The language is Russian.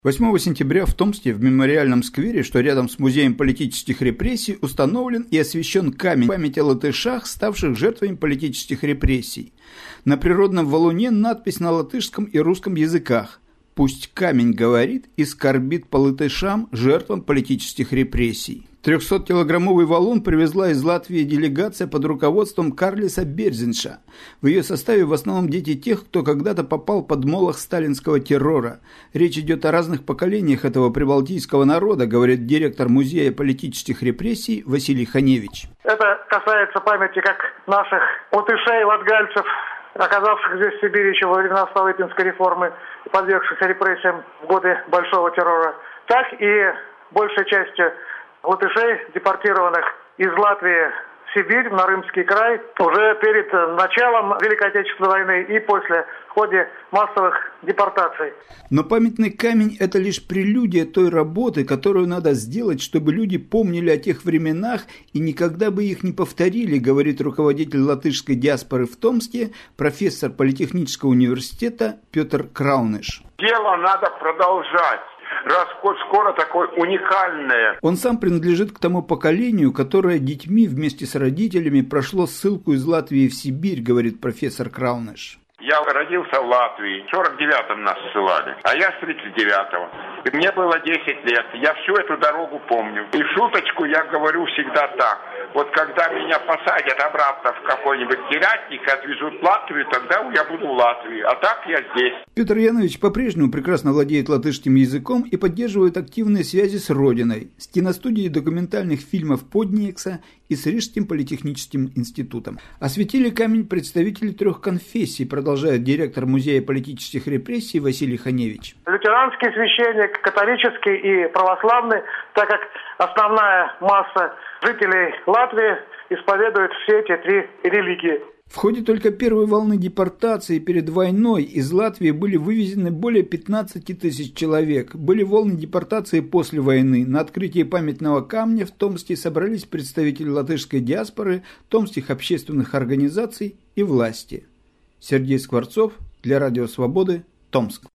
8 сентября в Томске в мемориальном сквере, что рядом с музеем политических репрессий, установлен и освящен камень памяти о латышах, ставших жертвами политических репрессий. На природном валуне надпись на латышском и русском языках: «Пусть камень говорит и скорбит по латышам, жертвам политических репрессий». 300-килограммовый валун привезла из Латвии делегация под руководством Карлиса Берзинша. В ее составе в основном дети тех, кто когда-то попал под молох сталинского террора. Речь идет о разных поколениях этого прибалтийского народа, говорит директор музея политических репрессий Василий Ханевич. Это касается памяти как наших латышей, латгальцев, оказавших здесь в Сибири еще во времена Столыпинской реформы и подвергшихся репрессиям в годы Большого террора, так и большей частью латышей, депортированных из Латвии в Сибирь, в Нарымский край, уже перед началом Великой Отечественной войны и после, в ходе массовых депортаций. Но памятный камень – это лишь прелюдия той работы, которую надо сделать, чтобы люди помнили о тех временах и никогда бы их не повторили, говорит руководитель латышской диаспоры в Томске, профессор Политехнического университета Петр Краунеш. Дело надо продолжать. Расход скоро такое уникальное. Он сам принадлежит к тому поколению, которое детьми вместе с родителями прошло ссылку из Латвии в Сибирь, говорит профессор Краунеш. Я родился в Латвии, в 49-м нас ссылали, а я с 39-го. И мне было 10 лет, я всю эту дорогу помню. И шуточку я говорю всегда так: вот когда меня посадят обратно в какой-нибудь терятник, отвезут в Латвию, тогда я буду в Латвии, а так я здесь. Петр Янович по-прежнему прекрасно владеет латышским языком и поддерживает активные связи с родиной, с киностудией документальных фильмов Подниекса и с Рижским политехническим институтом. Осветили камень представители 3 конфессий, продолжает директор музея политических репрессий Василий Ханевич. Лютеранский священник, католический и православный, так как основная масса жителей Латвии исповедует все эти 3 религии. В ходе только первой волны депортации перед войной из Латвии были вывезены более 15 тысяч человек. Были волны депортации после войны. На открытии памятного камня в Томске собрались представители латышской диаспоры, томских общественных организаций и власти. Сергей Скворцов для Радио Свободы, Томск.